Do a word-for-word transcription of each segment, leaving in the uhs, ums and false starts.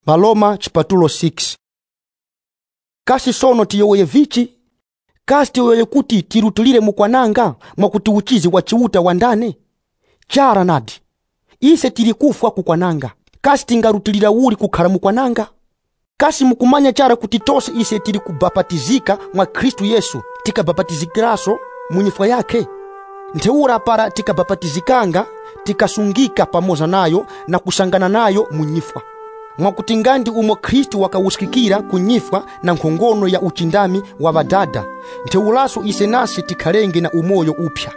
Paloma chipatulo six. Kasi sono tiyoye vichi? Kasi tiyoye kuti tirutulire mukwananga mwakuti uchizi wa chiuta wandane? Chara nadi. Ise tirikufwa kukwananga. Kasi tingarutulira uli kukhala mukwananga? Kasi mukumanya chara kuti tose ise tiri kubabatizika mwa Kristu Yesu tikababatizikiraso munyifwa yake? Nteura para tikababatizikanga tikasungika pamoza nayo na kusangana nayo munyifwa. Mwakuti ngandi umo Kristu wakawusikikira kunyifwa na nkhongono ya uchindami wa badada, nteulaso ise nasi tikalenge na umoyo upya.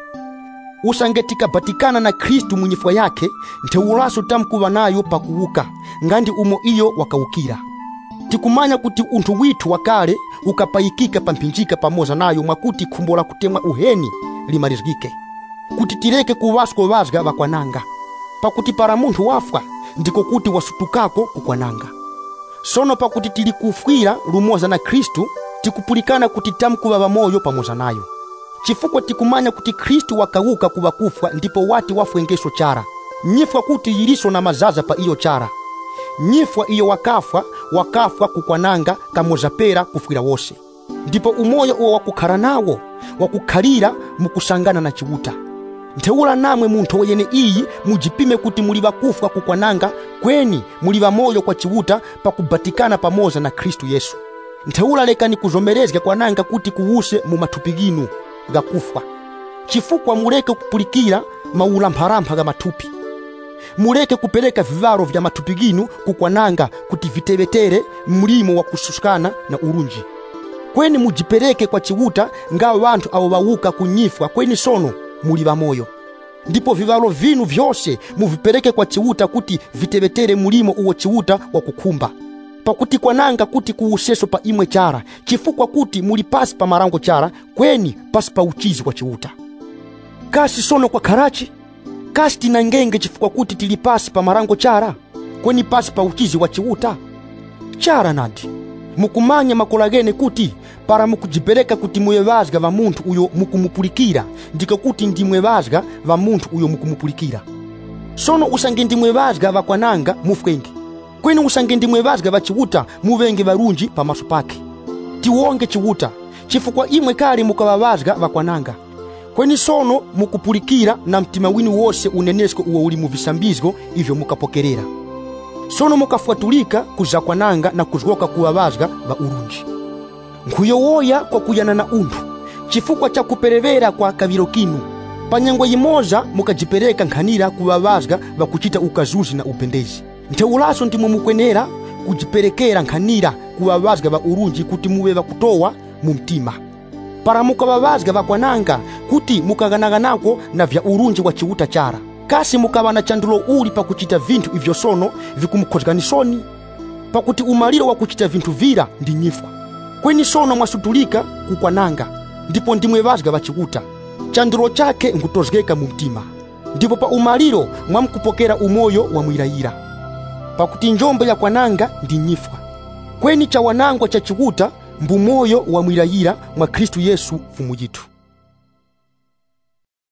Usange tikabatikana na Kristu munyifwa yake, nteulaso tamkuwa nayo pakuuka, ngandi umo iyo wakawukira. Tikumanya kuti untu witu wakale ukapayikika pampinjika pamoza nayo mwakuti kumbola kutemwa uheni limarizgike. Kuti tireke kuwasko wazga wakwananga. Pakuti para muntu wafwa ndiko kuti wasutukako kukwananga. Sono pakuti tilikufwira lumoza na Kristu, tikupulikana kuti tamkuwa wamoyo pamoza nayo. Chifukwa tikumanya kuti Kristu wakawuka kuwa kufwa ndipo wati wafwengeso chara. Nyifwa kuti yiriso na mazaza pa iyo chara. Nyifwa iyo wakafwa, wakafwa kukwananga kamoza pera kufwira wose. Ndipo umoyo uwa wakukara nawo, wakukarira mukusangana na chiuta. Nteula namwe muntu weyene iyi mujipime kuti muliwa kufwa kukwananga kweni muliwa moyo kwa chiuta pakubatikana pamoza na Kristu Yesu. Nteula leka ni kuzomerezga kwananga kuti kuwuse mu matupiginu ga kufwa. Chifukwa muleke kupulikira maula mpharampa ga matupi. Muleke kupeleka vivaro vya matupiginu kukwananga kuti vitevetere mlimo wa kususkana na urunji. Kweni mujipeleke kwa chiuta nga wantu awo wawuka kunyifwa kweni sono muliwa moyo. Ndipo vivaro vinu vyose muvipeleke kwa chiuta kuti vitevetere mulimo uwo chiuta wa kukumba. Pakuti kwananga kuti kuuseso pa imwe chara, chifukwa kuti muli pasi pa marango chara, kweni pasi pa uchizi wa chiuta. Kasi sono kwa karachi? Kasi tinangenge chifukwa kuti tilipasi pa marango chara, kweni pasi pa uchizi wa chiuta? Chara nadi. Mukumanya makolagene kuti para mukujipeleka kuti muwevazga va muntu uyo mukumupulikira, ndiko kuti ndi muwevazga va muntu uyo mukumupulikira. Sono usange ndi muwevazga va kwananga mufwenge. Kweni usange ndi muwevazga va chiuta muvenge varunji pa maso pake. Tiwonge chiuta, chifukwa imwe kali mukawavazga va kwananga. Kweni sono mukupulikira na mtima winu wose unenesko uwo uli muvisambizgo ivyo mukapokerera. Sono mukafuatulika kuza kwananga na kuzgoka kuwavazga va urunji. Nkuyowoya kwa kuyana na untu, chifukwa cha kuperevera kwa kaviro kinu. Panyangwa yimoza mukajipereka nkhanira kuwavazga va kuchita ukazuzi na upendezi. Nteulaso ndimo mukwenera kujiperekera nkhanira kuwavazga va urunji kuti muwe va kutowa mumtima. Para mukawavazga va kwananga kuti mukaganaganako na vya urunji wa chiuta chara. Kasi mukabana chandulo uli pa kuchita vintu ivyo sono vikumukozganisoni. Pakuti umaliro wa kuchita vintu vira ndi nyifwa. Kweni sono mwasutulika kukwananga, ndipo ndimwe vazga vachiuta. Chandulo chake nkutozgeka mumtima. Ndipo pa umaliro mwamkupokera umoyo wa mwirayira. Pakuti njombo ya kwananga ndi nyifwa. Kweni cha wanangwa cha chiuta mbu moyo wa mwirayira mwa Kristu Yesu fumu yitu.